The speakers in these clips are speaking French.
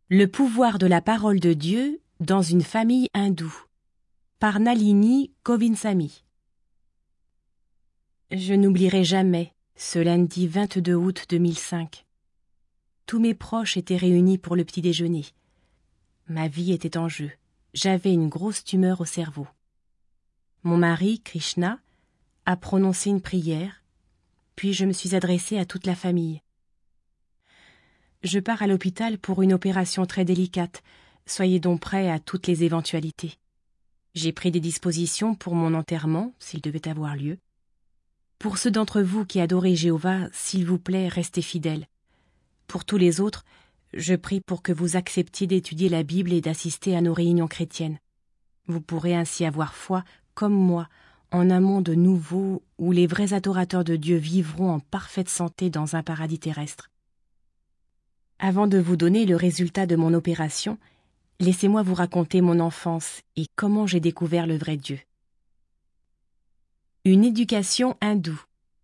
Le pouvoir de la parole de Dieu dans une famille hindoue par Nalini Govindsamy. Je n'oublierai jamais ce lundi 22 août 2005. Tous mes proches étaient réunis pour le petit déjeuner. Ma vie était en jeu. J'avais une grosse tumeur au cerveau. Mon mari, Krishna, a prononcé une prière, puis je me suis adressée à toute la famille. Je pars à l'hôpital pour une opération très délicate. Soyez donc prêts à toutes les éventualités. J'ai pris des dispositions pour mon enterrement, s'il devait avoir lieu. Pour ceux d'entre vous qui adorez Jéhovah, s'il vous plaît, restez fidèles. Pour tous les autres, je prie pour que vous acceptiez d'étudier la Bible et d'assister à nos réunions chrétiennes. Vous pourrez ainsi avoir foi, comme moi, en un monde nouveau où les vrais adorateurs de Dieu vivront en parfaite santé dans un paradis terrestre. Avant de vous donner le résultat de mon opération, laissez-moi vous raconter mon enfance et comment j'ai découvert le vrai Dieu. Une éducation hindoue.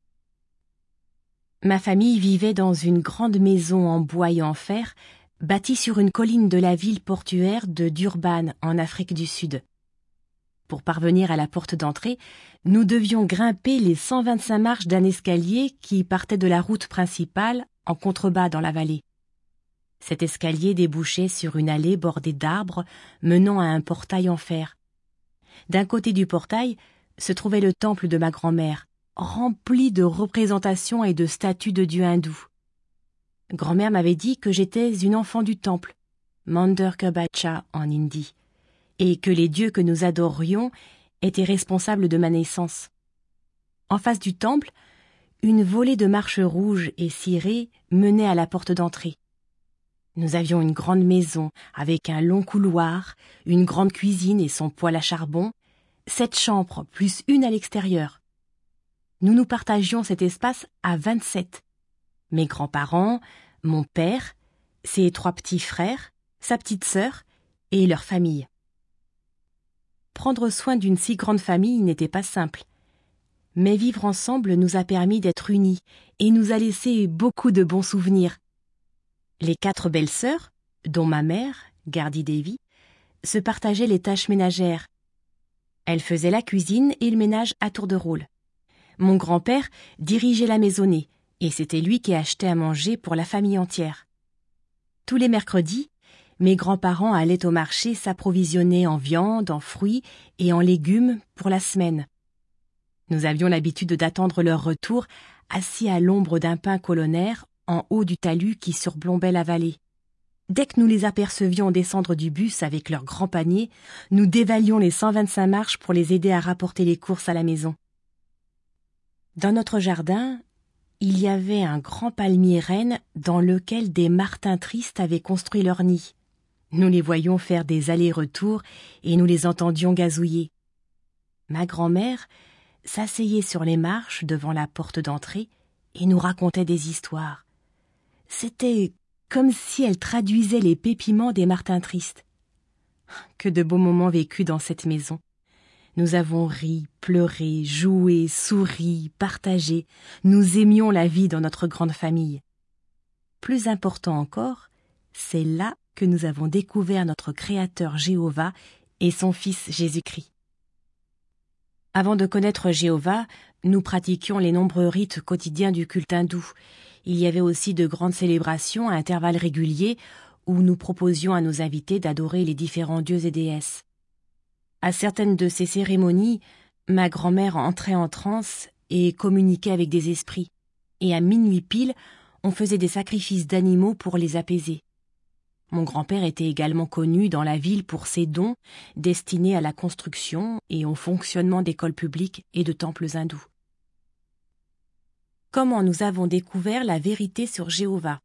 Ma famille vivait dans une grande maison en bois et en fer, bâtie sur une colline de la ville portuaire de Durban, en Afrique du Sud. Pour parvenir à la porte d'entrée, nous devions grimper les 125 marches d'un escalier qui partait de la route principale en contrebas dans la vallée. Cet escalier débouchait sur une allée bordée d'arbres menant à un portail en fer. D'un côté du portail se trouvait le temple de ma grand-mère, rempli de représentations et de statues de dieux hindous. Grand-mère m'avait dit que j'étais une enfant du temple, Mandir Kabacha en hindi, et que les dieux que nous adorions étaient responsables de ma naissance. En face du temple, une volée de marches rouges et cirées menait à la porte d'entrée. Nous avions une grande maison avec un long couloir, une grande cuisine et son poêle à charbon, 7 chambres plus une à l'extérieur. Nous nous partagions cet espace à 27. Mes grands-parents, mon père, ses 3 petits frères, sa petite sœur et leur famille. Prendre soin d'une si grande famille n'était pas simple. Mais vivre ensemble nous a permis d'être unis et nous a laissé beaucoup de bons souvenirs. Les 4 belles-sœurs, dont ma mère, Gardi Devi, se partageaient les tâches ménagères. Elles faisaient la cuisine et le ménage à tour de rôle. Mon grand-père dirigeait la maisonnée, et c'était lui qui achetait à manger pour la famille entière. Tous les mercredis, mes grands-parents allaient au marché s'approvisionner en viande, en fruits et en légumes pour la semaine. Nous avions l'habitude d'attendre leur retour, assis à l'ombre d'un pin colonnaire, en haut du talus qui surplombait la vallée. Dès que nous les apercevions descendre du bus avec leurs grands paniers, nous dévalions les 125 marches pour les aider à rapporter les courses à la maison. Dans notre jardin, il y avait un grand palmier renne dans lequel des martins tristes avaient construit leur nid. Nous les voyions faire des allers-retours et nous les entendions gazouiller. Ma grand-mère s'asseyait sur les marches devant la porte d'entrée et nous racontait des histoires. C'était comme si elle traduisait les pépiments des martins tristes. Que de beaux moments vécus dans cette maison. Nous avons ri, pleuré, joué, souri, partagé. Nous aimions la vie dans notre grande famille. Plus important encore, c'est là que nous avons découvert notre Créateur Jéhovah et son Fils Jésus-Christ. Avant de connaître Jéhovah, nous pratiquions les nombreux rites quotidiens du culte hindou. Il y avait aussi de grandes célébrations à intervalles réguliers où nous proposions à nos invités d'adorer les différents dieux et déesses. À certaines de ces cérémonies, ma grand-mère entrait en transe et communiquait avec des esprits. Et à minuit pile, on faisait des sacrifices d'animaux pour les apaiser. Mon grand-père était également connu dans la ville pour ses dons destinés à la construction et au fonctionnement d'écoles publiques et de temples hindous. Comment nous avons découvert la vérité sur Jéhovah?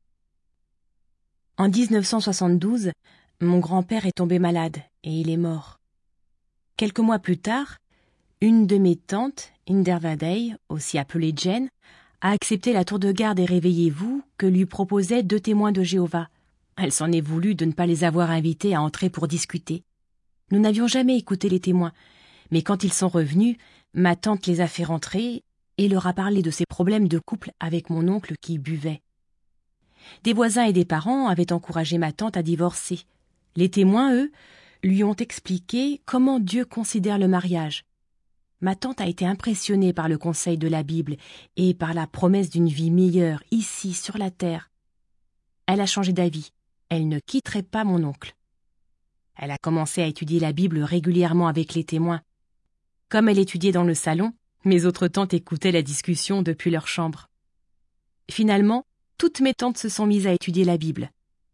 En 1972, mon grand-père est tombé malade et il est mort. Quelques mois plus tard, une de mes tantes, Indervadei, aussi appelée Jen, a accepté la tour de garde et réveillez-vous que lui proposaient 2 témoins de Jéhovah. Elle s'en est voulu de ne pas les avoir invités à entrer pour discuter. Nous n'avions jamais écouté les témoins, mais quand ils sont revenus, ma tante les a fait rentrer et leur a parlé de ses problèmes de couple avec mon oncle qui buvait. Des voisins et des parents avaient encouragé ma tante à divorcer. Les témoins, eux, lui ont expliqué comment Dieu considère le mariage. Ma tante a été impressionnée par le conseil de la Bible et par la promesse d'une vie meilleure ici, sur la terre. Elle a changé d'avis. Elle ne quitterait pas mon oncle. Elle a commencé à étudier la Bible régulièrement avec les témoins. Comme elle étudiait dans le salon, mes autres tantes écoutaient la discussion depuis leur chambre. Finalement, toutes mes tantes se sont mises à étudier la Bible.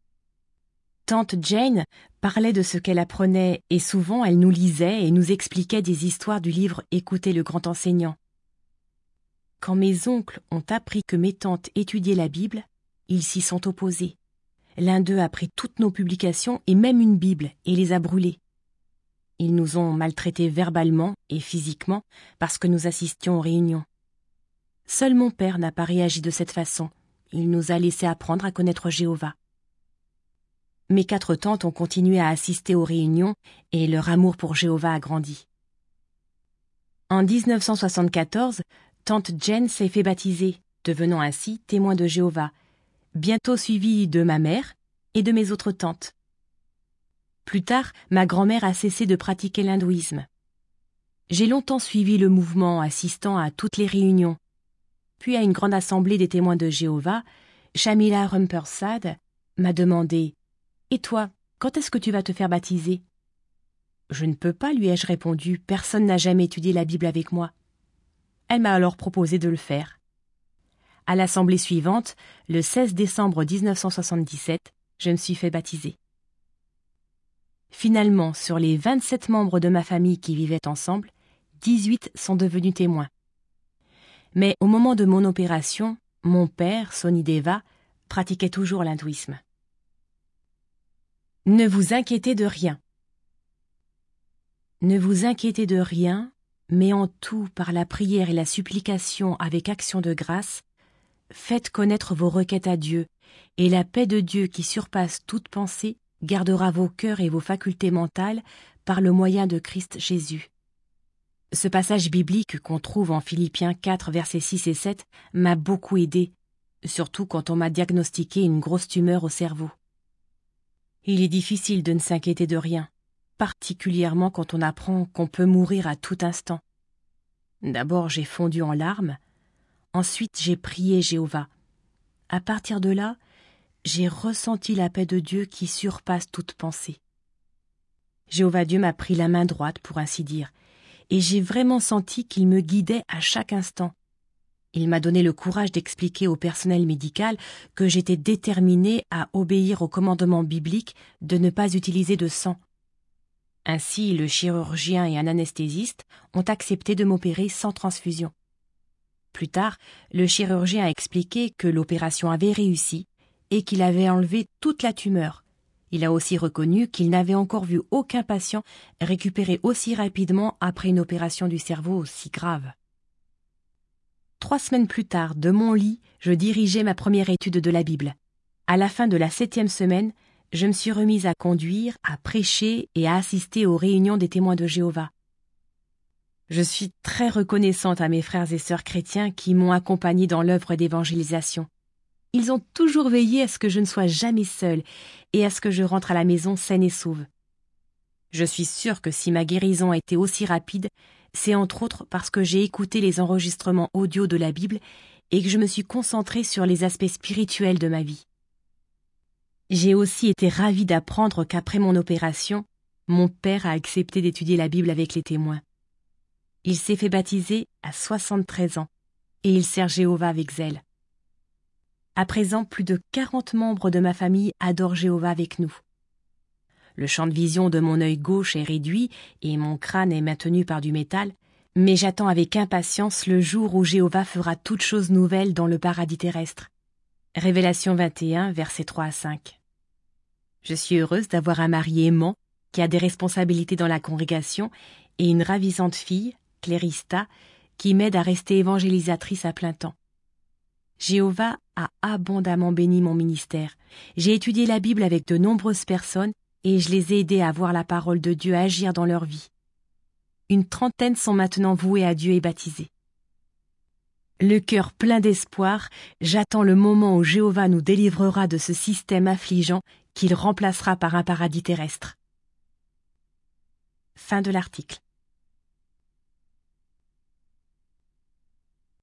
Tante Jane parlait de ce qu'elle apprenait et souvent elle nous lisait et nous expliquait des histoires du livre « Écoutez le grand enseignant ». Quand mes oncles ont appris que mes tantes étudiaient la Bible, ils s'y sont opposés. L'un d'eux a pris toutes nos publications et même une Bible et les a brûlées. Ils nous ont maltraités verbalement et physiquement parce que nous assistions aux réunions. Seul mon père n'a pas réagi de cette façon. Il nous a laissé apprendre à connaître Jéhovah. Mes 4 tantes ont continué à assister aux réunions et leur amour pour Jéhovah a grandi. En 1974, tante Jane s'est fait baptiser, devenant ainsi témoin de Jéhovah, bientôt suivie de ma mère et de mes autres tantes. Plus tard, ma grand-mère a cessé de pratiquer l'hindouisme. J'ai longtemps suivi le mouvement, assistant à toutes les réunions. Puis à une grande assemblée des témoins de Jéhovah, Shamila Rumpersad m'a demandé « Et toi, quand est-ce que tu vas te faire baptiser ?» « Je ne peux pas, lui ai-je répondu, personne n'a jamais étudié la Bible avec moi. » Elle m'a alors proposé de le faire. À l'assemblée suivante, le 16 décembre 1977, je me suis fait baptiser. Finalement, sur les 27 membres de ma famille qui vivaient ensemble, 18 sont devenus témoins. Mais au moment de mon opération, mon père, Sony Deva, pratiquait toujours l'hindouisme. Ne vous inquiétez de rien. Ne vous inquiétez de rien, mais en tout, par la prière et la supplication avec action de grâce, faites connaître vos requêtes à Dieu, et la paix de Dieu qui surpasse toute pensée gardera vos cœurs et vos facultés mentales par le moyen de Christ Jésus. Ce passage biblique qu'on trouve en Philippiens 4, versets 6 et 7 m'a beaucoup aidé, surtout quand on m'a diagnostiqué une grosse tumeur au cerveau. Il est difficile de ne s'inquiéter de rien, particulièrement quand on apprend qu'on peut mourir à tout instant. D'abord j'ai fondu en larmes, ensuite j'ai prié Jéhovah. À partir de là, j'ai ressenti la paix de Dieu qui surpasse toute pensée. Jéhovah Dieu m'a pris la main droite, pour ainsi dire, et j'ai vraiment senti qu'il me guidait à chaque instant. Il m'a donné le courage d'expliquer au personnel médical que j'étais déterminée à obéir au commandement biblique de ne pas utiliser de sang. Ainsi, le chirurgien et un anesthésiste ont accepté de m'opérer sans transfusion. Plus tard, le chirurgien a expliqué que l'opération avait réussi et qu'il avait enlevé toute la tumeur. Il a aussi reconnu qu'il n'avait encore vu aucun patient récupérer aussi rapidement après une opération du cerveau aussi grave. 3 semaines plus tard, de mon lit, je dirigeais ma première étude de la Bible. À la fin de la 7e semaine, je me suis remise à conduire, à prêcher et à assister aux réunions des témoins de Jéhovah. Je suis très reconnaissante à mes frères et sœurs chrétiens qui m'ont accompagnée dans l'œuvre d'évangélisation. Ils ont toujours veillé à ce que je ne sois jamais seule et à ce que je rentre à la maison saine et sauve. Je suis sûre que si ma guérison a été aussi rapide, c'est entre autres parce que j'ai écouté les enregistrements audio de la Bible et que je me suis concentrée sur les aspects spirituels de ma vie. J'ai aussi été ravie d'apprendre qu'après mon opération, mon père a accepté d'étudier la Bible avec les témoins. Il s'est fait baptiser à 73 ans et il sert Jéhovah avec zèle. À présent, plus de 40 membres de ma famille adorent Jéhovah avec nous. Le champ de vision de mon œil gauche est réduit et mon crâne est maintenu par du métal, mais j'attends avec impatience le jour où Jéhovah fera toutes choses nouvelles dans le paradis terrestre. Révélation 21, versets 3 à 5. Je suis heureuse d'avoir un mari aimant qui a des responsabilités dans la congrégation et une ravissante fille, Clérista, qui m'aide à rester évangélisatrice à plein temps. Jéhovah a abondamment béni mon ministère. J'ai étudié la Bible avec de nombreuses personnes et je les ai aidés à voir la parole de Dieu agir dans leur vie. Une 30aine sont maintenant voués à Dieu et baptisés. Le cœur plein d'espoir, j'attends le moment où Jéhovah nous délivrera de ce système affligeant qu'il remplacera par un paradis terrestre. Fin de l'article.